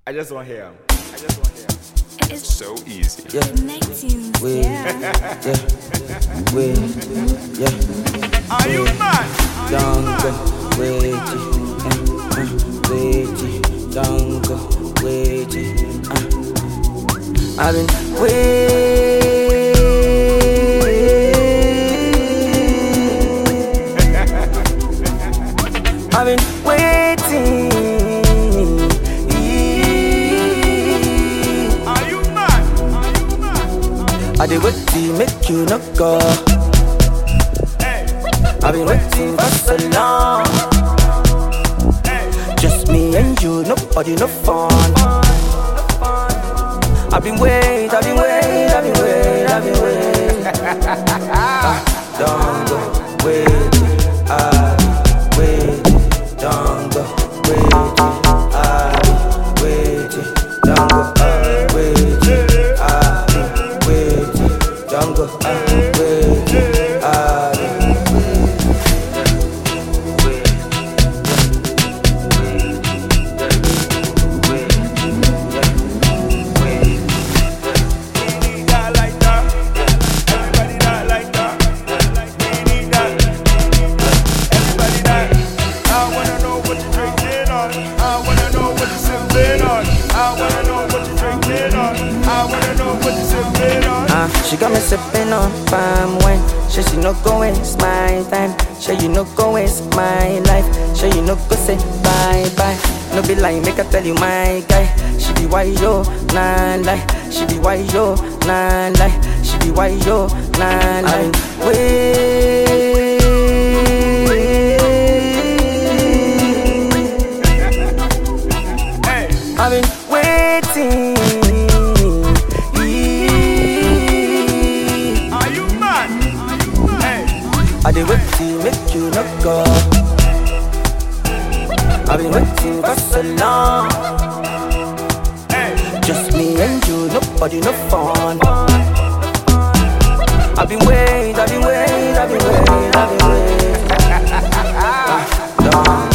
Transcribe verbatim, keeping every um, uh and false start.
I just want to hear him. I just want to hear him. It's So easy. yeah. connecting. Wait, Yeah. yeah, wait, yeah. Are you mad? Are you Don't mad? go, wait, uh, uh, wait, don't go, wait, uh. I've been waiting. I've been waiting. Are you mad? Are you mad? I did wait to make you no go. Hey, I've been waiting for so long. hey. Just me and you, nobody, no fun. I've been waiting, I've been waiting, I've been waiting, I've been waiting. Ah, don't go, wait, I've been waiting. Don't go, wait, I've been waiting. Don't go, I've been waiting. I've been waiting. Don't go, I've been waiting. I've been Need that like that. Everybody that like that. We need that. Everybody that. I wanna know what you're drinking on. I wanna know what you're sipping on. I wanna know what you're drinking on. I wanna know what you're sipping on. Uh, she got me sipping on palm wine. Say she no go waste my time. Say you no go waste my life. Say you no go say bye bye. No be lying, make I tell you my guy. She be wise yo, nah lie. She be wise yo, nah lie. She be wise yo, nah lie. Wait. Hey, I've been waiting. are you mad? Hey, I did wait to make you no go. I've been waiting for so long. hey. Just me and you, nobody, no fun. I've been waiting, I've been waiting, I've been waiting, I've been waiting. Ah, don't